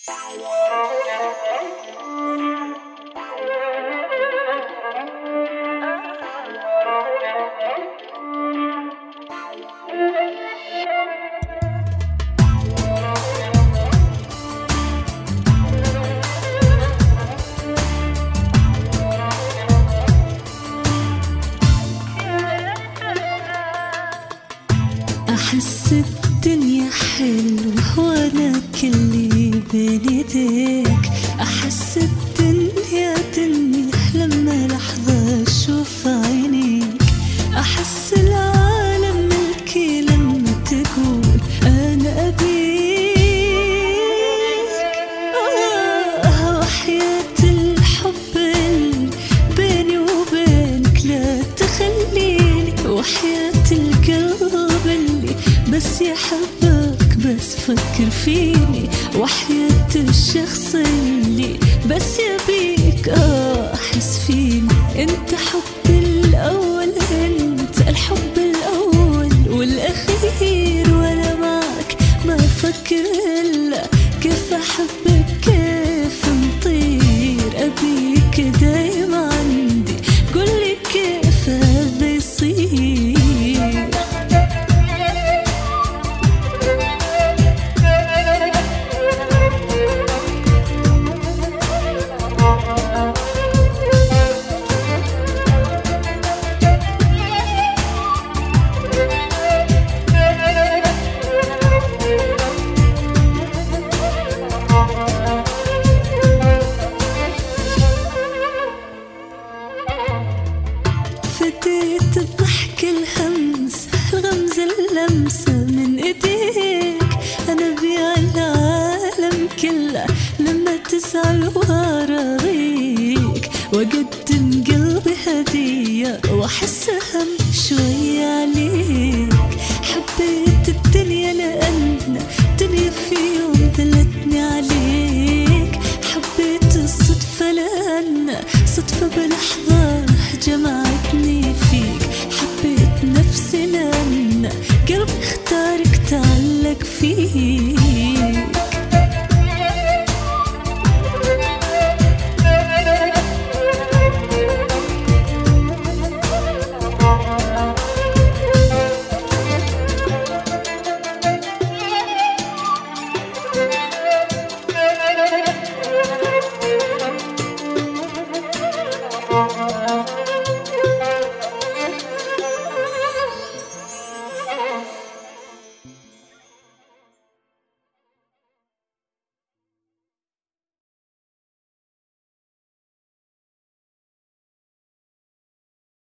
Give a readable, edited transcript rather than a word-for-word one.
أحس الدنيا حلوة وأنا كلي بين يديك. أحس الدنيا تنيح لما لحظة أشوف عينيك. أحس العالم ملكي لما تقول أنا أبيك. وحياة الحب اللي بيني وبينك لا تخليني. وحياة القلب اللي بس يحبك بس فكر فيني. وحياة الشخص اللي بس يبيك أحس فيني. انت حبي الأول، انت الحب الأول والأخير. وانا معك ما أفكر إلا كيف أحبك كيف نطير. أبيك دايما عندي قولي كيف هذا يصير. فديت الضحك الهمس الغمزة اللمسة من ايديك. انا بيع العالم كله لما تزعل وراضيك. واقدم قلبي هدية واحس اهم شوية عليك. حبيت الدنيا لان الدنيا في يوم دلتني عليك. حبيت الصدفة لان صدفة بلحظة جمعتني فيك. حبيت نفسي لأن قلبي اختارك تعلق فيك.